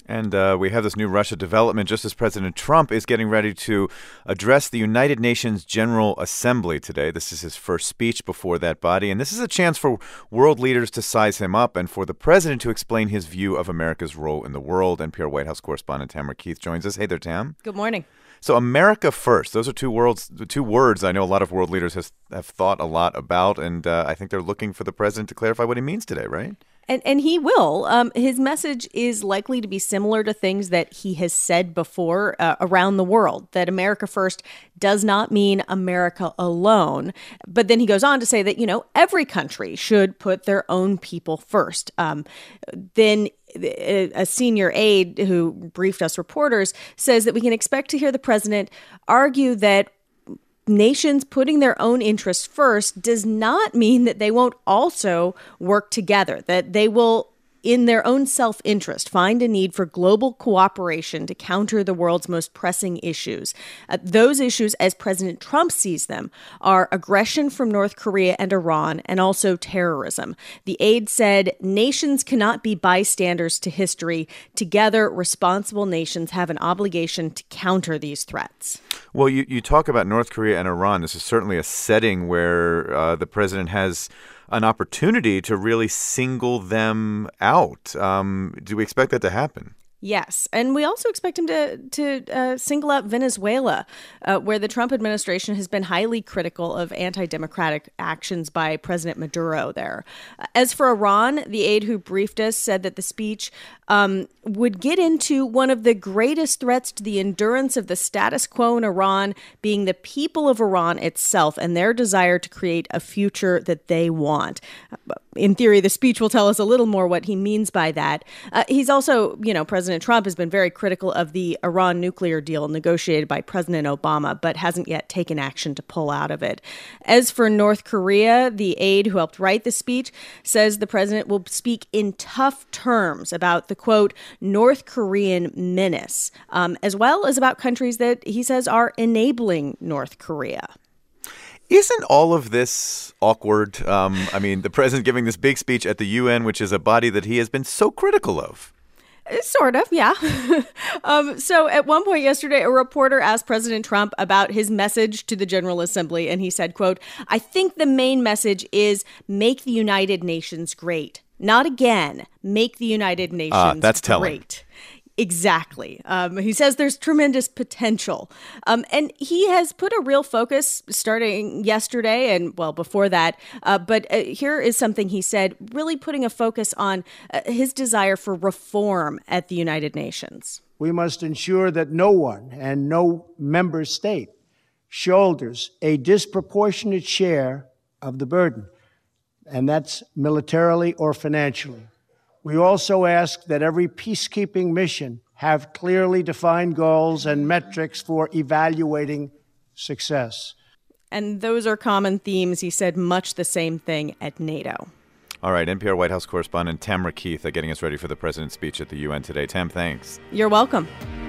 And we have this new Russia development just as President Trump is getting ready to address the United Nations General Assembly today. This is his first speech before that body. And this is a chance for world leaders to size him up and for the president to explain his view of America's role in the world. NPR White House correspondent Tamara Keith joins us. Hey there, Tam. Good morning. So America first, those are two words I know a lot of world leaders have thought a lot about. And I think they're looking for the president to clarify what he means today, right? And he will. His message is likely to be similar to things that he has said before around the world, that America first does not mean America alone. But then he goes on to say that, every country should put their own people first. Then a senior aide who briefed us reporters says that we can expect to hear the president argue that nations putting their own interests first does not mean that they won't also work together, that they will, in their own self-interest, find a need for global cooperation to counter the world's most pressing issues. Those issues, as President Trump sees them, are aggression from North Korea and Iran, and also terrorism. The aide said, nations cannot be bystanders to history. Together, responsible nations have an obligation to counter these threats. Well, you talk about North Korea and Iran. This is certainly a setting where the president has an opportunity to really single them out. Do we expect that to happen? Yes. And we also expect him to single out Venezuela, where the Trump administration has been highly critical of anti-democratic actions by President Maduro there. As for Iran, the aide who briefed us said that the speech would get into one of the greatest threats to the endurance of the status quo in Iran being the people of Iran itself and their desire to create a future that they want. In theory, the speech will tell us a little more what he means by that. He's also, President Trump has been very critical of the Iran nuclear deal negotiated by President Obama, but hasn't yet taken action to pull out of it. As for North Korea, the aide who helped write the speech says the president will speak in tough terms about the, quote, North Korean menace, as well as about countries that he says are enabling North Korea. Isn't all of this awkward? The president giving this big speech at the UN, which is a body that he has been so critical of. Sort of, yeah. So at one point yesterday, a reporter asked President Trump about his message to the General Assembly, and he said, quote, I think the main message is make the United Nations great. Not again. Make the United Nations that's telling. Great. Exactly. He says there's tremendous potential. And he has put a real focus starting yesterday and, before that. But here is something he said, really putting a focus on his desire for reform at the United Nations. We must ensure that no one and no member state shoulders a disproportionate share of the burden, and that's militarily or financially. We also ask that every peacekeeping mission have clearly defined goals and metrics for evaluating success. And those are common themes. He said much the same thing at NATO. All right, NPR White House correspondent Tamara Keith getting us ready for the president's speech at the UN today. Tam, thanks. You're welcome.